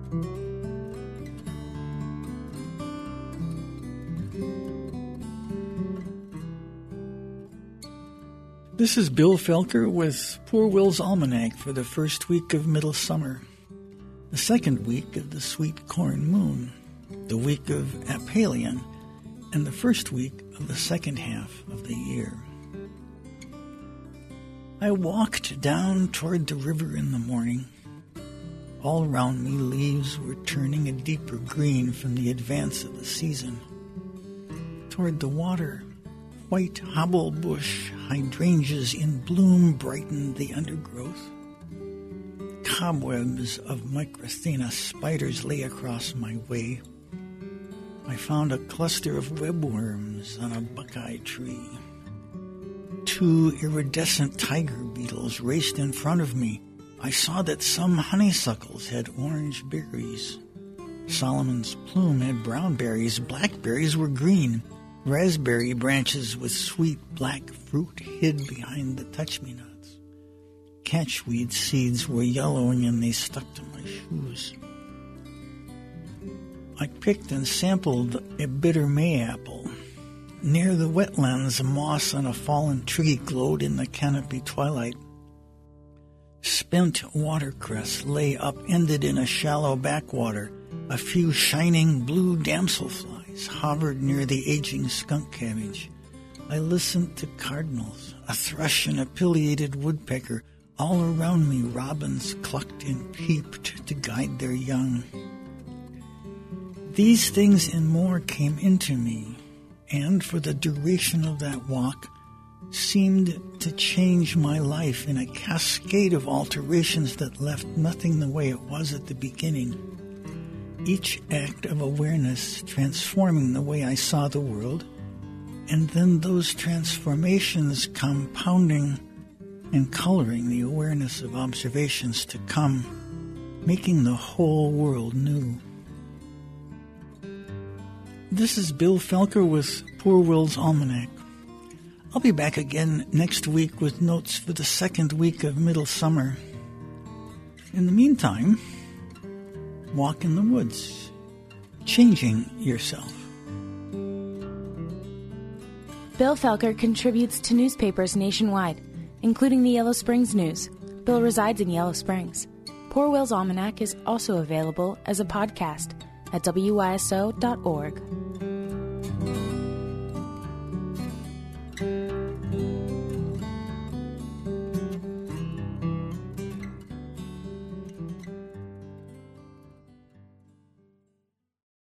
This is Bill Felker with Poor Will's Almanac for the first week of middle summer, the second week of the sweet corn moon, the week of Aphelion, and the first week of the second half of the year. I walked down toward the river in the morning. All around me, leaves were turning a deeper green from the advance of the season. Toward the water, white hobble bush hydrangeas in bloom brightened the undergrowth. Cobwebs of Micrasthena spiders lay across my way. I found a cluster of webworms on a buckeye tree. 2 iridescent tiger beetles raced in front of me. I saw that some honeysuckles had orange berries. Solomon's plume had brown berries. Blackberries were green. Raspberry branches with sweet black fruit hid behind the touch-me-nots. Catchweed seeds were yellowing and they stuck to my shoes. I picked and sampled a bitter mayapple. Near the wetlands, moss on a fallen tree glowed in the canopy twilight. Spent watercress lay upended in a shallow backwater. A few shining blue damselflies hovered near the aging skunk cabbage. I listened to cardinals, a thrush and a pileated woodpecker. All around me, robins clucked and peeped to guide their young. These things and more came into me, and for the duration of that walk, seemed to change my life in a cascade of alterations that left nothing the way it was at the beginning. Each act of awareness transforming the way I saw the world, and then those transformations compounding and coloring the awareness of observations to come, making the whole world new. This is Bill Felker with Poor Will's Almanac. I'll be back again next week with notes for the second week of middle summer. In the meantime, walk in the woods, changing yourself. Bill Felker contributes to newspapers nationwide, including the Yellow Springs News. Bill resides in Yellow Springs. Poor Will's Almanac is also available as a podcast at wyso.org.